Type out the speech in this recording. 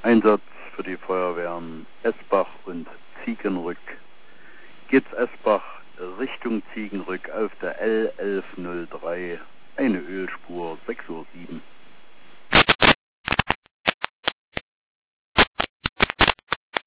Einsatz für die Feuerwehren Esbach und Ziegenrück. Geht's Esbach Richtung Ziegenrück auf der L1103, eine Ölspur, 6:07 Uhr.